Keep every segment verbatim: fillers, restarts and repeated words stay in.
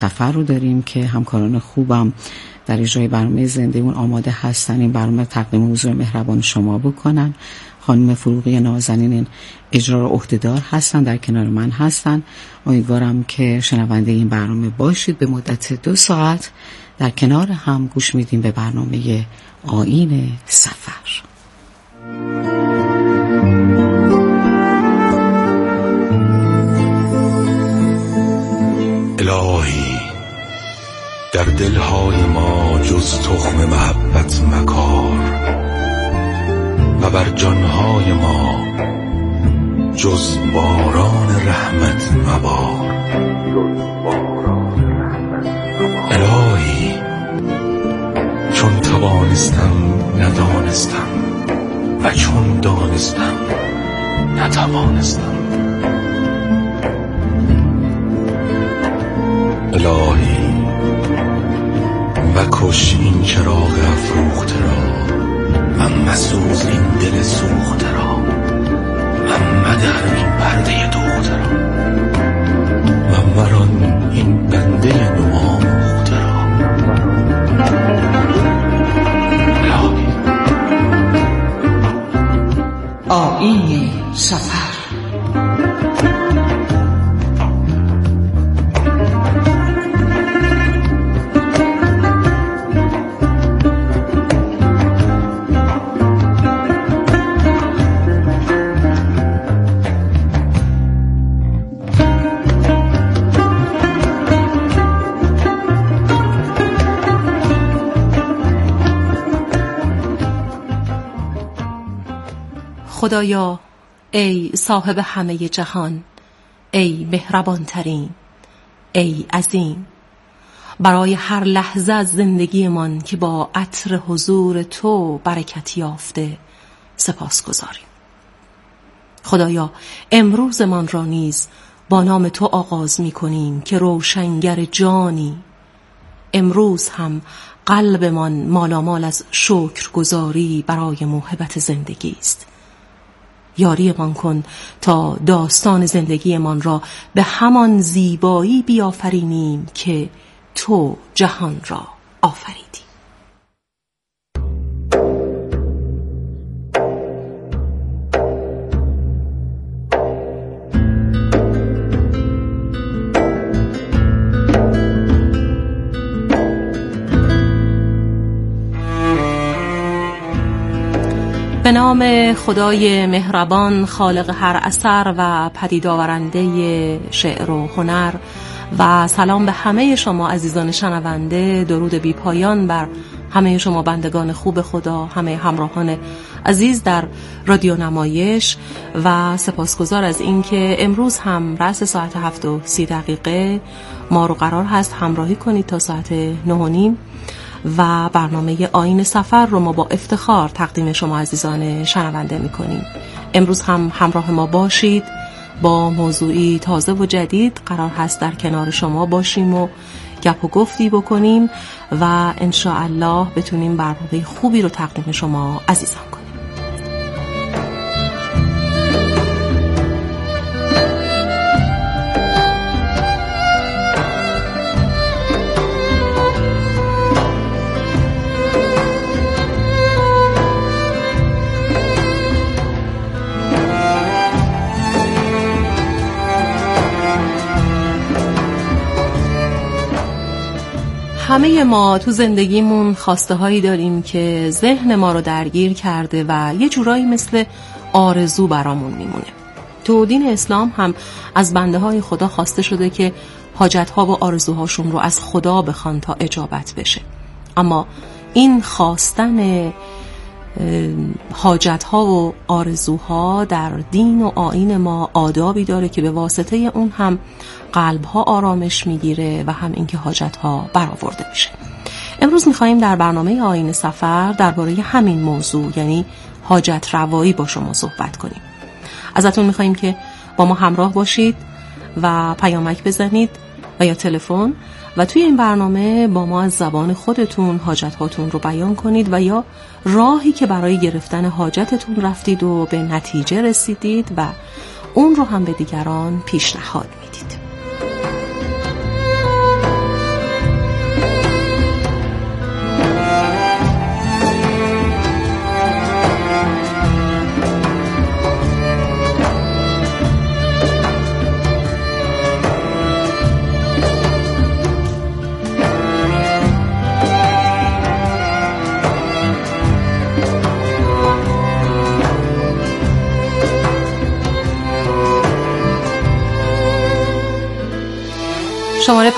سفر رو داریم که همکاران خوبم در اجرای برنامه زنده اون آماده هستن این برنامه تقدیم حضور مهربان شما بکنن. خانم فروغی نازنین این اجرا رو عهده‌دار هستن، در کنار من هستن. امیدوارم که شنونده این برنامه باشید. به مدت دو ساعت در کنار هم گوش میدیم به برنامه آیین سفر. الهی در دلهای ما جز تخم محبت مکار و بر جانهای ما جز باران رحمت مبار. الهی چون توانستم ندانستم و چون دانستم نتوانستم. الهی مکش این چراغ افروخته را و مسوز این دل سوخته را و مدر این پرده دوخته را و مران این بنده نوآموخته را. الهی آیین سفر. خدایا ای صاحب همه جهان، ای مهربان ترین، ای عظیم، برای هر لحظه از زندگیمان که با عطر حضور تو برکت یافته سپاس گذاریم. خدایا امروزمان را نیز با نام تو آغاز می کنیم که روشنگر جانی. امروز هم قلبمان مالامال از شکرگزاری برای موهبت زندگی است. یاریمان کن تا داستان زندگیمان را به همان زیبایی بیافرینیم که تو جهان را آفریدی. به نام خدای مهربان، خالق هر اثر و پدید آورنده شعر و هنر، و سلام به همه شما عزیزان شنونده. درود بی پایان بر همه شما بندگان خوب خدا، همه همراهان عزیز در رادیو نمایش، و سپاسگزار از این که امروز هم رأس ساعت هفت و سی دقیقه ما رو قرار هست همراهی کنید تا ساعت نه و نیم، و برنامه آیین سفر رو ما با افتخار تقدیم شما عزیزان شنونده میکنیم. امروز هم همراه ما باشید. با موضوعی تازه و جدید قرار هست در کنار شما باشیم و گپ و گفتی بکنیم و انشاءالله بتونیم برنامه خوبی رو تقدیم شما عزیزان کنیم. همه ما تو زندگیمون خواسته هایی داریم که ذهن ما رو درگیر کرده و یه جورایی مثل آرزو برامون میمونه. تو دین اسلام هم از بنده های خدا خواسته شده که حاجت ها و آرزوهاشون رو از خدا بخوان تا اجابت بشه. اما این خواستن حاجت ها و آرزوها در دین و آیین ما آدابی داره که به واسطه اون هم قلب ها آرامش میگیره و هم اینکه حاجت ها برآورده میشه. امروز میخواییم در برنامه آیین سفر درباره همین موضوع، یعنی حاجت روایی، با شما صحبت کنیم. ازتون میخواییم که با ما همراه باشید و پیامک بزنید و یا تلفن، و توی این برنامه با ما از زبان خودتون حاجت هاتون رو بیان کنید و یا راهی که برای گرفتن حاجتتون رفتید و به نتیجه رسیدید و اون رو هم به دیگران پیشنهاد میدید.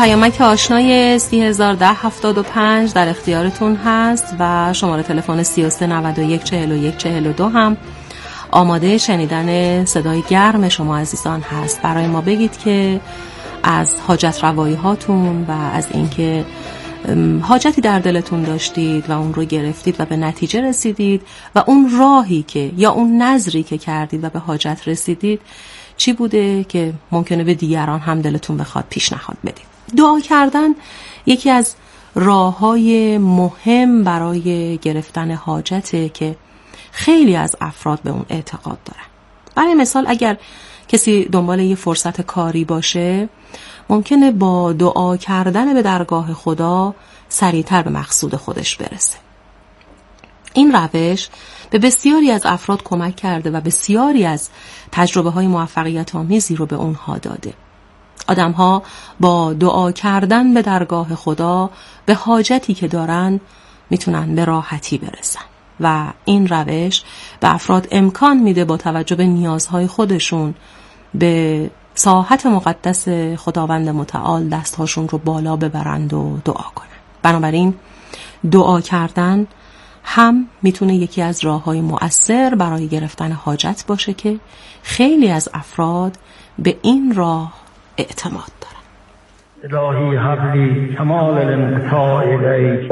پیامک آشنای سی هزار و ده هفتاد و پنج در اختیارتون هست و شماره تلفن سی و سه نود و یک چهل و یک چهل و دو هم آماده شنیدن صدای گرم شما عزیزان هست. برای ما بگید که از حاجت روایی هاتون و از اینکه حاجتی در دلتون داشتید و اون رو گرفتید و به نتیجه رسیدید و اون راهی که یا اون نظری که کردید و به حاجت رسیدید چی بوده که ممکنه به دیگران هم دلتون بخواد پیشنهاد بدید. دعا کردن یکی از راه‌های مهم برای گرفتن حاجته که خیلی از افراد به اون اعتقاد دارن. برای مثال اگر کسی دنبال یه فرصت کاری باشه ممکنه با دعا کردن به درگاه خدا سریعتر به مقصود خودش برسه. این روش به بسیاری از افراد کمک کرده و بسیاری از تجربه های موفقیت آمیزی رو به اونها داده. آدم ها با دعا کردن به درگاه خدا به حاجتی که دارن میتونن به راحتی برسن و این روش به افراد امکان میده با توجه به نیازهای خودشون به ساحت مقدس خداوند متعال دستهاشون رو بالا ببرند و دعا کنن. بنابراین دعا کردن هم میتونه یکی از راه‌های مؤثر برای گرفتن حاجت باشه که خیلی از افراد به این راه اعتماد دارن. الهی هب لی کمال الانقطاع الیک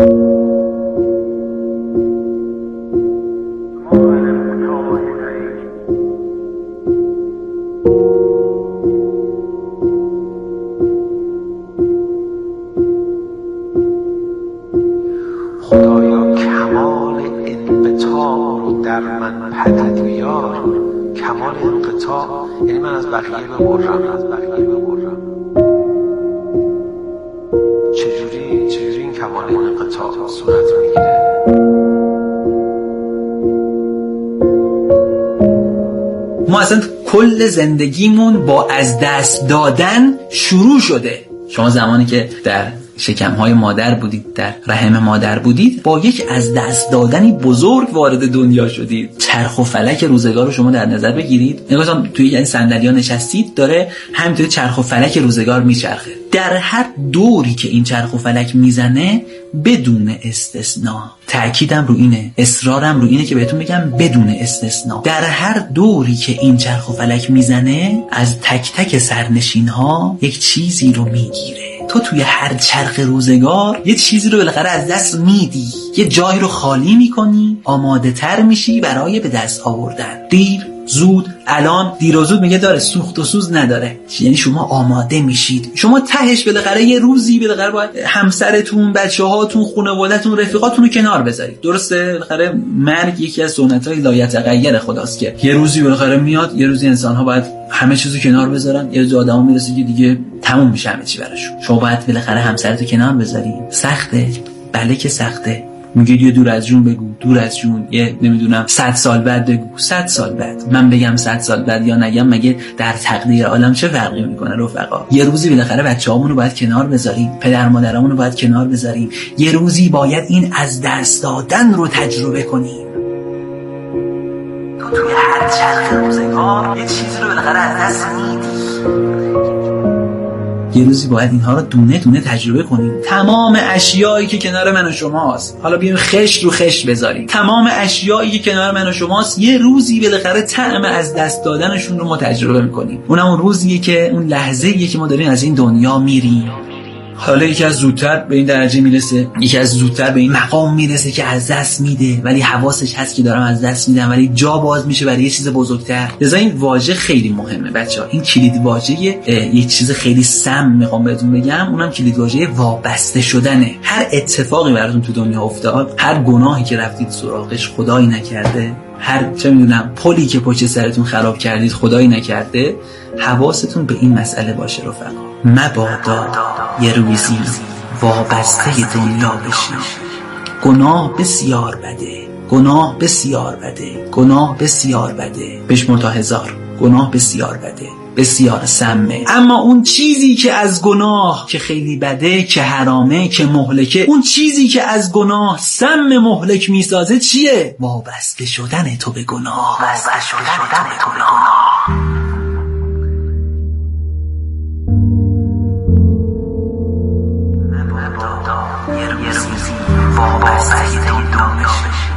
خدایا کمال انقطاع رو در من پدید بیار. کمال انقطاع یعنی من از بقیه ببرم از بقیه ببرم چجوری چجوری این کمال انقطاع صورت میگیره؟ ما اصلا کل زندگیمون با از دست دادن شروع شده. شما زمانی که در شکم‌های مادر بودید، در رحم مادر بودید، با یک از دست دادنی بزرگ وارد دنیا شدید. چرخ و فلک روزگار رو شما در نظر بگیرید. نگاه توی این صندلی‌ها نشستید، داره همینطوری چرخ و فلک روزگار میچرخه. در هر دوری که این چرخ و فلک میزنه بدون استثناء، تأکیدم رو اینه، اصرارم رو اینه که بهتون بگم بدون استثناء، در هر دوری که این چرخ و فلک میزنه از تک تک سرنشین‌ها یک چیزی رو میگیره. تو توی هر چرخ روزگار یه چیزی رو بالاخره از دست میدی، یه جایی رو خالی میکنی، آماده تر میشی برای به دست آوردن. دیر زود، الان دیر و زود میگه داره، سوخت و سوز نداره. یعنی شما آماده میشید، شما تهش بالاخره یه روزی بالاخره باید همسرتون، بچه‌هاتون، خانواده‌تون، رفیقاتون رو کنار بذارید. درسته؟ بالاخره مرگ یکی از سنت‌های لایتغیر خداست که یه روزی بالاخره میاد، یه روزی انسان‌ها باید همه چیزو کنار بذارن، یه روز آدما میرسه که دیگه تموم میشه همه چی براشون. شما باید بالاخره همسرتو کنار بذاری. سخته؟ بله که سخته. میگه یه دور از جون بگو، دور از جون، یه نمیدونم صد سال بعد بگو، صد سال بعد. من بگم صد سال بعد یا نگم مگه در تقدیر عالم چه فرقی میکنه رفقا؟ یه روزی بالاخره بچه‌هامون رو باید کنار بذاریم، پدر مادرامون رو باید کنار بذاریم. یه روزی باید این از دست دادن رو تجربه کنیم. تو توی هر چرخ روزگار یه چیزی رو بالاخره از دست میدی. یه روزی باید اینها رو دونه دونه تجربه کنیم. تمام اشیایی که کنار من و شماست، حالا بیایم خشت رو خشت بذاریم، تمام اشیایی که کنار من و شماست یه روزی بالاخره طعم از دست دادنشون رو ما تجربه میکنیم. اونم اون روزیه که اون لحظه‌ایه که ما داریم از این دنیا میریم. حالا یکی از زودتر به این درجه میرسه، یکی از زودتر به این مقام میرسه که از دست میده ولی حواسش هست که دارم از دست میدم، ولی جا باز میشه برای یه چیز بزرگتر. لذا این واژه خیلی مهمه بچه‌ها. این کلید واژه یه چیز خیلی سم میخوام بهتون بگم، اونم کلید واژه وابسته شدنه. هر اتفاقی براتون تو دنیا افتاد، هر گناهی که رفتید سراغش خدایی نکرده، هر چه میدونم پلی که پشت سرتون خراب کردید خدایی نکرده، حواستون به این مسئله باشه رفقا. مبادا یه روزی وابسته دنیا بشی. گناه بسیار بده، گناه بسیار بده، گناه بسیار بده، بشمر تا هزار. گناه بسیار بده، بسیار سمه. اما اون چیزی که از گناه که خیلی بده، که حرامه، که مهلکه، اون چیزی که از گناه سم مهلک میسازه چیه؟ وابسته شدن تو به گناه. وابسته شدن تو به گناه. روزی وابستگی دنیا بشی.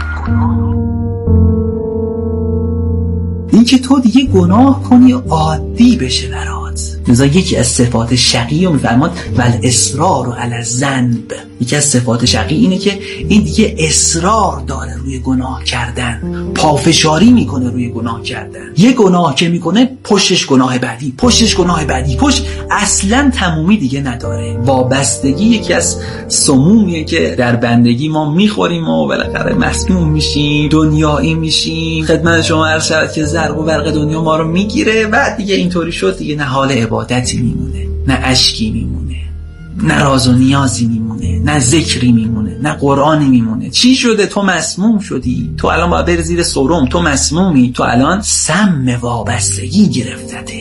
این که تو دیگه گناه کنی عادی بشه برات. لذا یکی از صفات شقی رو میفرماد ول اصرار علی الذنب. یکی از صفات شقی اینه که این دیگه اصرار داره روی گناه کردن، پافشاری میکنه روی گناه کردن. یه گناه که میکنه پشتش گناه بعدی، پشتش گناه بعدی، پشت اصلا تمومی دیگه نداره. وابستگی یکی از سمومیه که در بندگی ما میخوریم و بالاخره مسموم میشیم، دنیایی میشیم. خدمت شما عرض شد که ضرب و برق دنیا ما رو میگیره و دیگه اینطوری شد دیگه نه حال عبادتی میمونه، نه اشکی میمونه، نه راز و نیازی میمونه، نه ذکری میمونه، نه قرآنی میمونه. چی شده؟ تو مسموم شدی. تو الان باید بری زیر سرم. تو مسمومی. تو الان سم وابستگی گرفتت.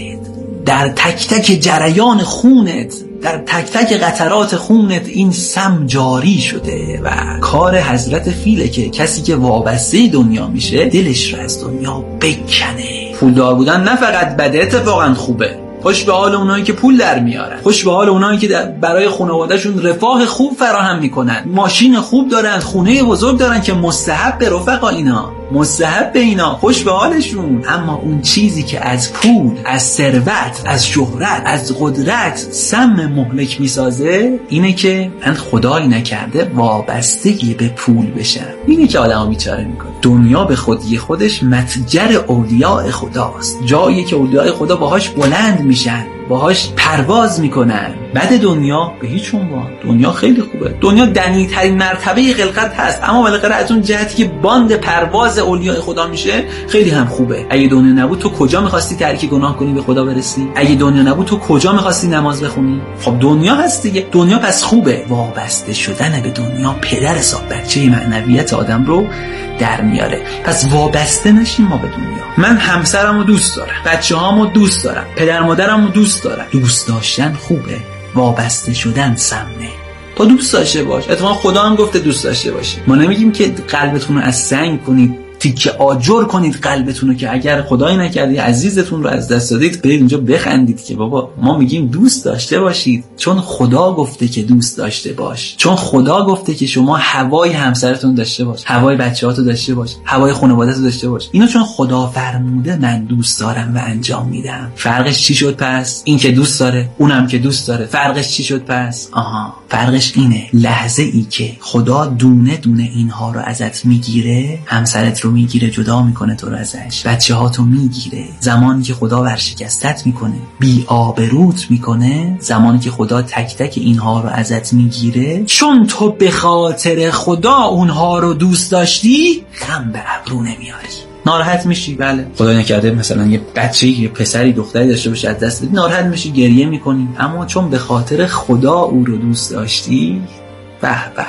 در تک تک جریان خونت، در تک تک قطرات خونت این سم جاری شده و کار حضرت فیله که کسی که وابسته دنیا میشه دلش رو از دنیا بکنه. پولدار بودن نه فقط بده، اتفاقا خوبه. خوش به حال اونایی که پول در میارن، خوش به حال اونایی که برای خانوادهشون رفاه خوب فراهم میکنن، ماشین خوب دارن، خونه بزرگ دارن که مستحب به رفقا، اینا مستحب به اینا، خوش به حالشون. اما اون چیزی که از پول، از ثروت، از شهرت، از قدرت سم مهلک میسازه اینه که من خدایی نکرده وابستگی به پول بشم. اینه که آدمو بیچاره میکنه. دنیا به خودی خودش متجر اولیاء خداست، جایی که اولیاء خدا باهاش بلند میشن، باهاش پرواز میکنن. بعد دنیا به هیچ عنوان. دنیا خیلی خوبه، دنیا دنی ترین مرتبه خلقت هست، اما بالاخره از اون جهتی که باند پرواز اولیاء خدا میشه خیلی هم خوبه. اگه دنیا نبود تو کجا میخواستی ترک گناه کنی به خدا برسی؟ اگه دنیا نبود تو کجا میخواستی نماز بخونی؟ خب دنیا هست دیگه. دنیا پس خوبه. وابسته شدن به دنیا پدر حساب بچه معنویت آدم رو در میاره. پس وابسته نشیم ما به دنیا. من همسرمو دوست دارم، بچه‌هامو دوست دارم، پدر مادرمو دوست دارم. دوست داشتن خوبه، وابسته شدن سمه. تو دوست داشته باش. اتفاقا خدا هم گفته دوست داشته باشید. ما نمیگیم که قلبتون رو از سنگ کنید، تیکه آجر کنید قلبتون رو که اگر خدایی نکرده عزیزتون رو از دست دادید برید اونجا بخندید که بابا. ما میگیم دوست داشته باشید چون خدا گفته که دوست داشته باش، چون خدا گفته که شما هوای همسرتون داشته باش، هوای بچه‌هاتو داشته باش، هوای خانواده‌تو داشته باش. اینو چون خدا فرموده من دوست دارم و انجام میدم. فرقش چی شد پس؟ این که دوست داره، اونم که دوست داره. فرقش چی شد پس؟ آها، فرقش اینه لحظه ای که خدا دونه دونه اینها رو ازت میگیره، همسرت رو میگیره، جدا میکنه تو رو ازش، بچه ها تو میگیره. زمانی که خدا ورشکستت میکنه، بی آبروت میکنه، زمانی که خدا تک تک اینها رو ازت میگیره، چون تو به خاطر خدا اونها رو دوست داشتی غم به ابرو نمیاری، ناراحت میشی. بله خدا نکرده مثلا یه بچه‌ای، یه پسری، دختری داشته باشه از دست بدی، ناراحت میشی، گریه میکنی. اما چون به خاطر خدا او رو دوست داشتی، به به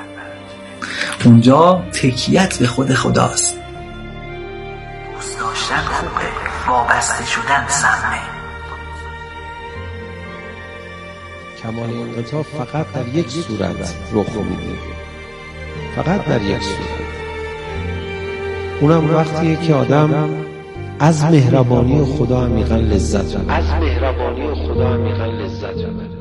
به، اونجا تکیت به خود خداست. دوست داشتن خوبه، وابسته شدن سمه. کمال انقطاع فقط در یک صورت رخ میده، فقط در یک صورت. اونم وقتیه که آدم از مهربانی خدا عمیقاً لذت ببره. از مهربانی خدا عمیقاً لذت ببره.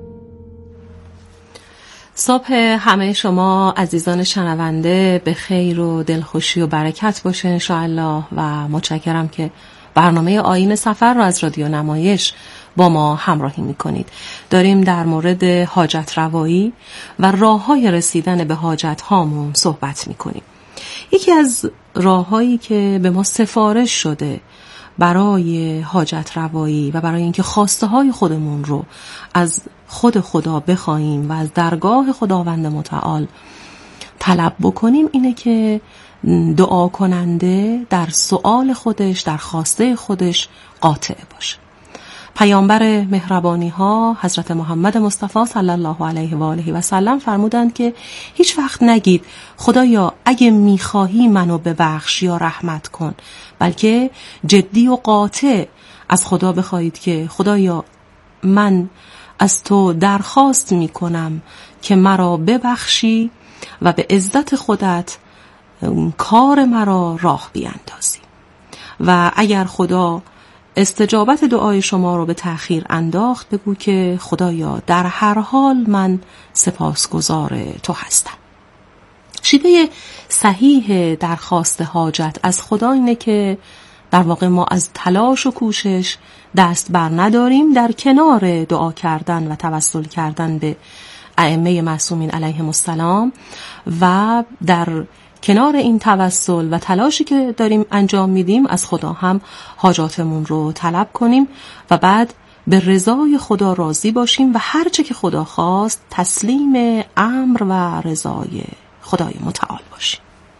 صبح همه شما عزیزان شنونده به خیر و دلخوشی و برکت باشه انشاءالله و متشکرم که برنامه آیین سفر رو از رادیو نمایش با ما همراهی میکنید. داریم در مورد حاجت روایی و راه‌های رسیدن به حاجت هامون صحبت میکنیم. یکی از راه‌هایی که به ما سفارش شده برای حاجت روایی و برای اینکه خواسته های خودمون رو از خود خدا بخوایم و از درگاه خداوند متعال طلب بکنیم اینه که دعا کننده در سؤال خودش، در خواسته خودش قاطع باشه. پیامبر مهربانی ها حضرت محمد مصطفی صلی الله علیه و آله و سلم فرمودند که هیچ وقت نگید خدایا اگه میخواهی منو ببخش یا رحمت کن، بلکه جدی و قاطع از خدا بخواهید که خدایا من از تو درخواست میکنم که مرا ببخشی و به عزت خودت کار مرا راه بیاندازی. و اگر خدا استجابت دعای شما رو به تأخیر انداخت، بگو که خدایا در هر حال من سپاسگزار تو هستم. شیوه صحیح درخواست حاجت از خدا اینه که در واقع ما از تلاش و کوشش دست بر نداریم، در کنار دعا کردن و توسل کردن به ائمه معصومین علیهم السلام و در کنار این توسل و تلاشی که داریم انجام میدیم از خدا هم حاجاتمون رو طلب کنیم و بعد به رضای خدا راضی باشیم و هرچه که خدا خواست تسلیم امر و رضای خدای متعال باشیم.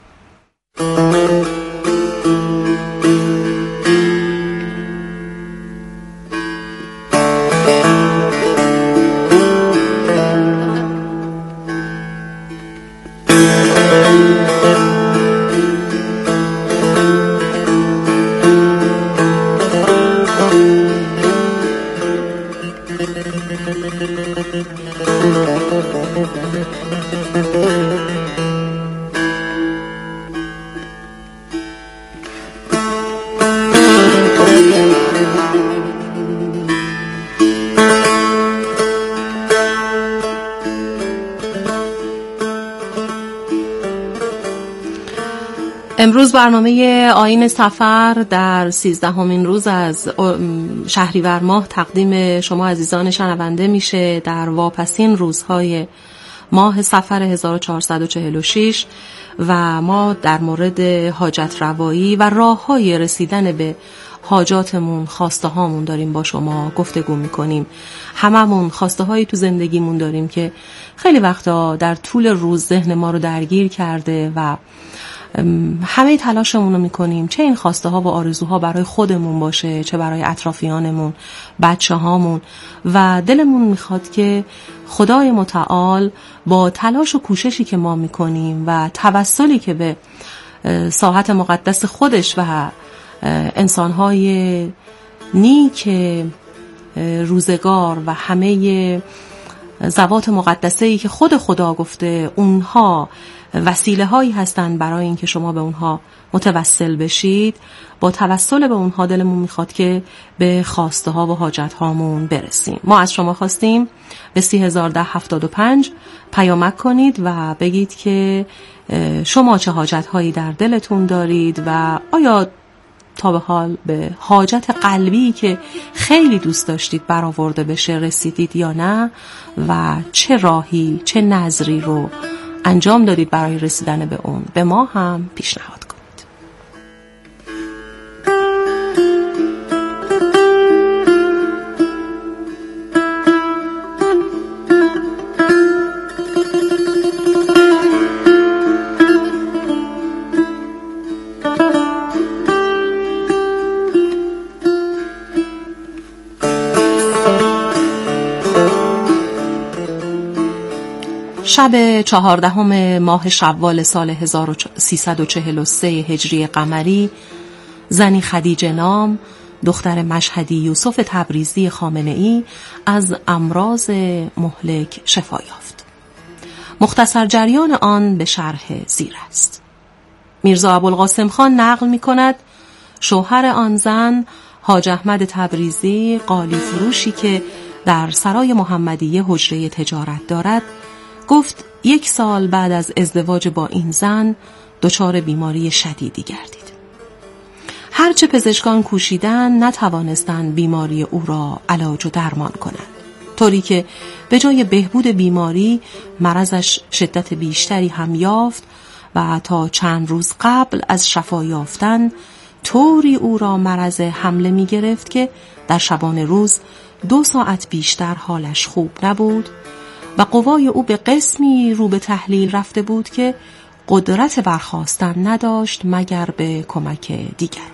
امروز برنامه آیین سفر در سیزدهمین روز از شهریور ماه تقدیم شما عزیزان شنونده میشه در واپسین روزهای ماه سفر هزار و چهارصد و چهل و شش و ما در مورد حاجت روایی و راههای رسیدن به حاجاتمون، خواسته هامون داریم با شما گفتگو میکنیم. هممون خواسته هایی تو زندگیمون داریم که خیلی وقتا در طول روز ذهن ما رو درگیر کرده و همه تلاشمون رو میکنیم چه این خواسته ها و آرزوها برای خودمون باشه چه برای اطرافیانمون، بچه هامون، و دلمون میخواد که خدای متعال با تلاش و کوششی که ما میکنیم و توسلی که به ساحت مقدس خودش و انسانهای نیک روزگار و همه ذوات مقدسه‌ای که خود خدا گفته اونها وسیله هایی هستن برای اینکه شما به اونها متوسل بشید، با توسل به اونها دلمون میخواد که به خواسته ها و حاجت هامون برسیم. ما از شما خواستیم به سی هزار ده هفتاد و پنج پیامک کنید و بگید که شما چه حاجت هایی در دلتون دارید و آیا تا به حال به حاجت قلبی که خیلی دوست داشتید برآورده بشه رسیدید یا نه و چه راهی چه نظری رو انجام دادید برای رسیدن به اون، به ما هم پیشنهاد کنید. شب چهاردهم ماه شوال سال هزار و سیصد و چهل و سه هجری قمری، زنی خدیجه نام، دختر مشهدی یوسف تبریزی خامنه‌ای از امراض مهلک شفا یافت. مختصر جریان آن به شرح زیر است. میرزا ابوالقاسم خان نقل می کند شوهر آن زن حاج احمد تبریزی، قالی فروشی که در سرای محمدیه حجره تجارت دارد، گفت یک سال بعد از ازدواج با این زن دچار بیماری شدیدی گردید. هرچه پزشکان کوشیدند نتوانستند بیماری او را علاج و درمان کنند، طوری که به جای بهبود بیماری مرضش شدت بیشتری هم یافت و تا چند روز قبل از شفا یافتن طوری او را مرض حمله می گرفت که در شبان روز دو ساعت بیشتر حالش خوب نبود و قوای او به قسمی رو به تحلیل رفته بود که قدرت برخاستن نداشت مگر به کمک دیگران.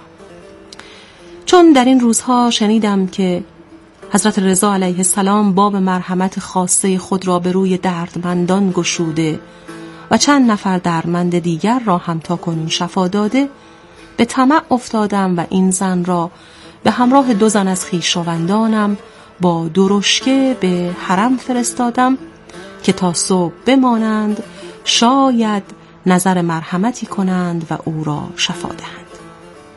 چون در این روزها شنیدم که حضرت رضا علیه السلام باب مرحمت خاصه خود را به روی دردمندان گشوده و چند نفر دردمند دیگر را هم تا کنون شفا داده، به طمع افتادم و این زن را به همراه دو زن از خویشاوندانم با درشکه به حرم فرستادم که تا صبح بمانند، شاید نظر مرحمتی کنند و او را شفا دهند.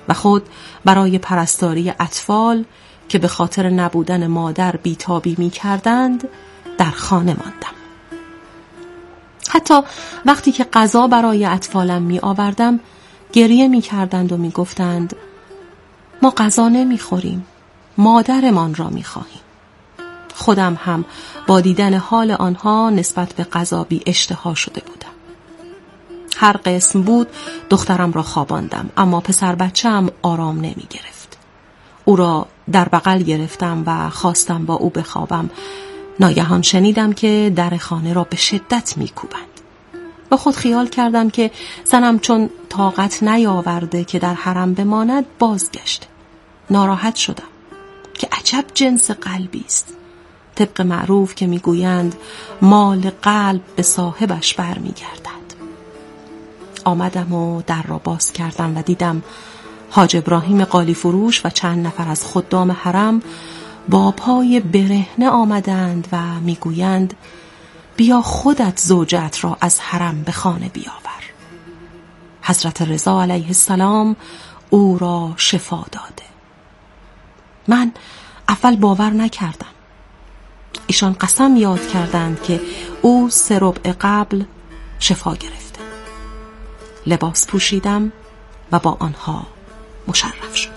و خود برای پرستاری اطفال که به خاطر نبودن مادر بیتابی می کردند در خانه ماندم. حتی وقتی که غذا برای اطفالم می آوردم گریه می کردند و می گفتند ما غذا نمی خوریم، مادرمان را می خواهیم. خودم هم با دیدن حال آنها نسبت به غذا بی اشتها شده بودم. هر قسم بود دخترم را خواباندم، اما پسر بچه‌ام آرام نمی گرفت. او را در بغل گرفتم و خواستم با او بخوابم. ناگهان شنیدم که در خانه را به شدت می کوبند. با خود خیال کردم که زنم چون طاقت نیاورده که در حرم بماند بازگشته. ناراحت شدم که عجب جنس قلبی است. طبق معروف که میگویند مال قلب به صاحبش برمیگردد. آمدم و در را باز کردم و دیدم حاج ابراهیم قالی فروش و چند نفر از خدام حرم با پای برهنه آمدند و میگویند بیا خودت زوجت را از حرم به خانه بیاور. حضرت رضا علیه السلام او را شفا داده. من اول باور نکردم. ایشان قسم یاد کردند که او سه ربع قبل شفا گرفته. لباس پوشیدم و با آنها مشرف شدم.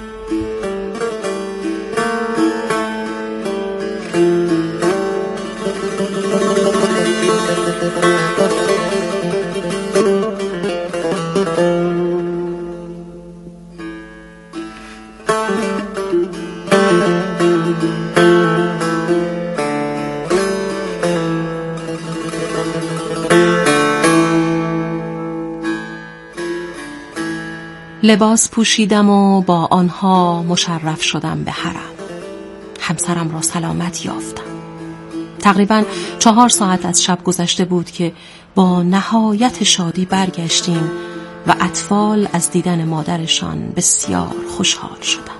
لباس پوشیدم و با آنها مشرف شدم به حرم. همسرم را سلامت یافتم. تقریباً چهار ساعت از شب گذشته بود که با نهایت شادی برگشتیم و اطفال از دیدن مادرشان بسیار خوشحال شدند.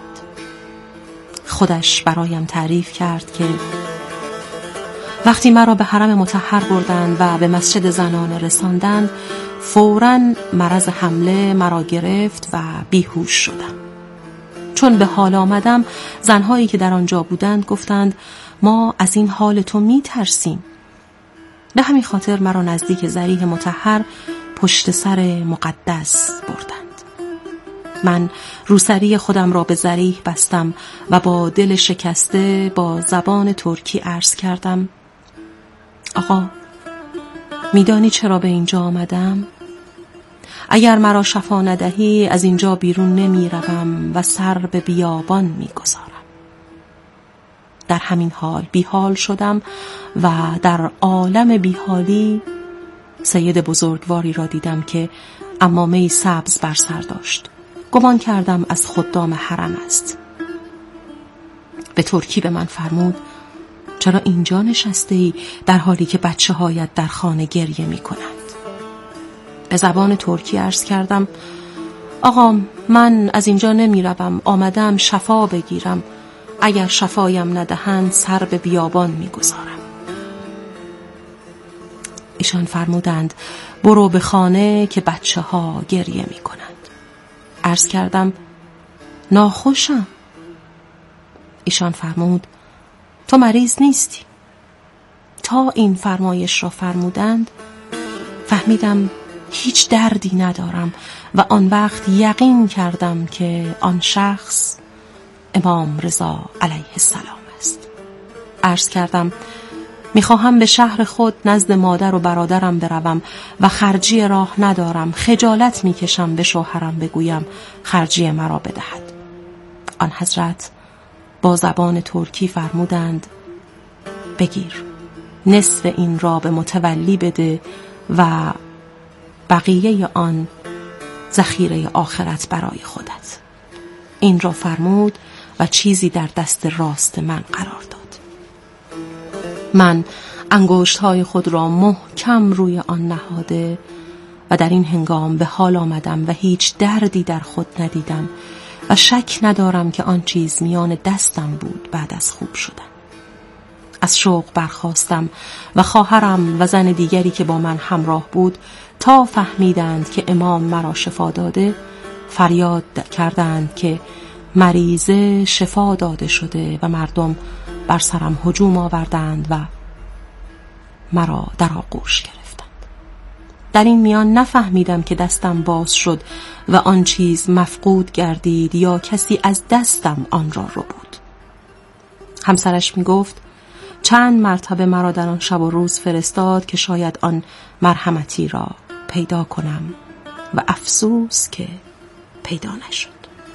خودش برایم تعریف کرد که وقتی مرا به حرم مطهر بردند و به مسجد زنانه رساندند فوراً مرض حمله مرا گرفت و بیهوش شدم. چون به حال آمدم زنهایی که در آنجا بودند گفتند ما از این حال تو می ترسیم. به همین خاطر مرا نزدیک ذریح مطهر پشت سر مقدس بردند. من روسری خودم را به ذریح بستم و با دل شکسته با زبان ترکی عرض کردم آقا میدانی چرا به اینجا آمدم؟ اگر مرا شفا ندهی از اینجا بیرون نمی روم و سر به بیابان می گذارم. در همین حال بیحال شدم و در عالم بیحالی سید بزرگواری را دیدم که عمامه‌ای سبز بر سر داشت. گمان کردم از خدام حرم است. به ترکی به من فرمود چرا اینجا نشسته ای در حالی که بچه هایت در خانه گریه می کنند؟ به زبان ترکی عرض کردم آقا من از اینجا نمی روم، آمدم شفا بگیرم، اگر شفایم ندهند سر به بیابان می گذارم. ایشان فرمودند برو به خانه که بچه ها گریه می کنند. عرض کردم ناخوشم. ایشان فرمود تو مریض نیستی. تا این فرمایش را فرمودند فهمیدم هیچ دردی ندارم و آن وقت یقین کردم که آن شخص امام رضا علیه السلام است. عرض کردم میخواهم به شهر خود نزد مادر و برادرم بروم و خرجی راه ندارم، خجالت میکشم به شوهرم بگویم خرجی مرا بدهد. آن حضرت با زبان ترکی فرمودند بگیر، نصف این را به متولی بده و بقیه آن ذخیره آخرت برای خودت. این را فرمود و چیزی در دست راست من قرار داد. من انگشت‌های خود را محکم روی آن نهاده و در این هنگام به حال آمدم و هیچ دردی در خود ندیدم و شک ندارم که آن چیز میان دستم بود بعد از خوب شدن. از شوق برخاستم و خواهرم و زن دیگری که با من همراه بود تا فهمیدند که امام مرا شفا داده فریاد کردند که مریضه شفا داده شده و مردم بر سرم هجوم آوردند و مرا در آغوش گرفتند. در این میان نفهمیدم که دستم باز شد و آن چیز مفقود گردید یا کسی از دستم آن را رو بود. همسرش می گفت چند مرتبه مرا در آن شب و روز فرستاد که شاید آن مرحمتی را پیدا کنم و افسوس که پیدا نشد.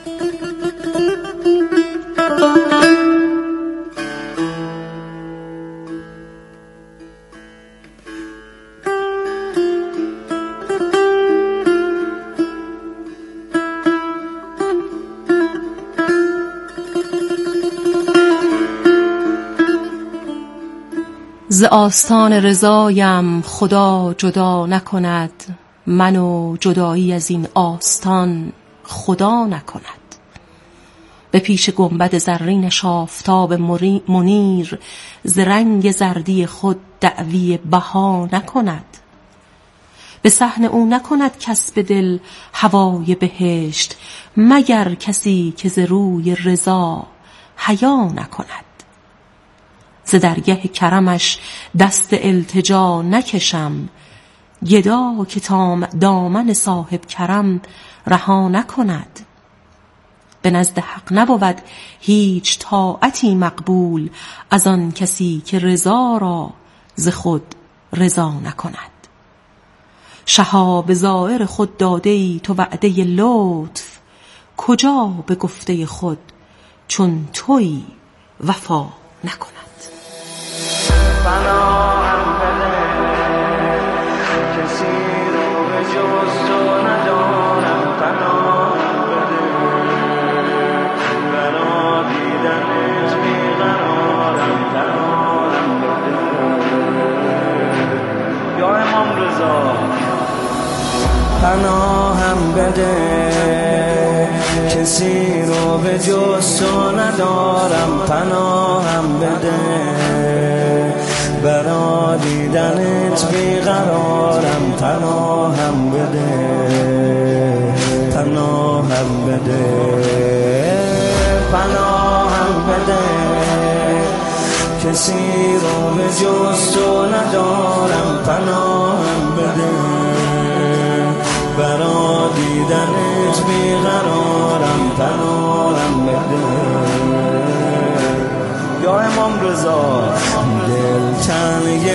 ز آستان رضایم خدا جدا نکند، منو جدایی از این آستان خدا نکند. به پیش گنبد زرینش آفتاب منیر، ز رنگ زردی خود دعوی بها نکند. به صحن او نکند کس به دل هوای بهشت، مگر کسی که ز روی رضا حیا نکند. ز درگه کرمش دست التجا نکشم، گدا که تام دامن صاحب کرم رها نکند. به نزد حق نبود هیچ طاعتی مقبول، از آن کسی که رضا را ز خود رضا نکند. شها به زائر خود داده ای تو وعده لطف، کجا به گفته خود چون تویی وفا نکند. پناهم بده کسی رو به جز تو ندارم، پناهم بده برا دیدنت بیقرارم، پناهم بده یا امام رضا. پناهم بده کسی رو به جز تو ندارم، پناهم بده برا دیدنت بیقرارم، پناهم بده پناهم بده پناهم بده کسی رو به جز تو ندارم، پناهم بده برا دیدنت بیقرارم، پناهم بده یا امام رضا. دل تنگ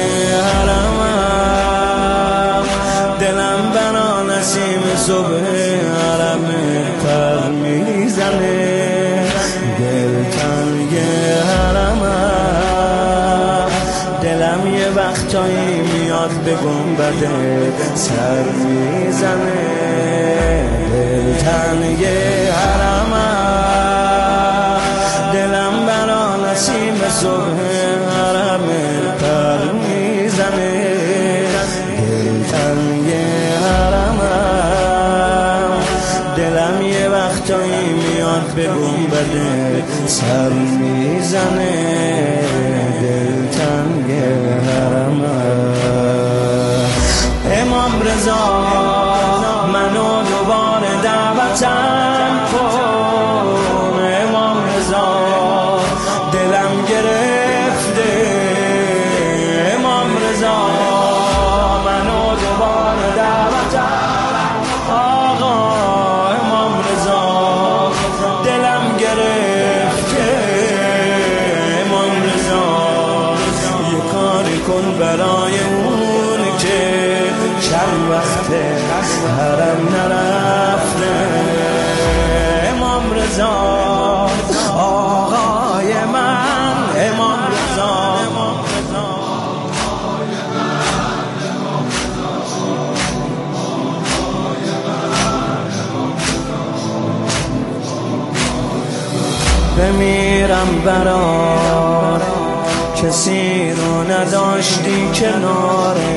حرمم، دلم بنا نسیم صبح حرم پر میزنه. دل تنگ حرمم، دلم یه وقتایی میاد به گنبد سر میزنه. دل تنگ حرمم، دلم بنا نسیم صبح حرم پر میزنه. دل تنگ حرمم، دلم یه وقتایی میاد به گنبد سر میزنه. دل تنگ حرمم. امام رضا منو دوباره دعوتم کن، امام رضا دلم گرفته، امام رضا منو دوباره دعوتم آقا، امام رضا دلم گرفته، امام رضا یه کاری کن برای اون که چند وقته حرم نرفته. امام رضا آقای من، امام رضا بمیرم برات کسی رو نداشتی کنار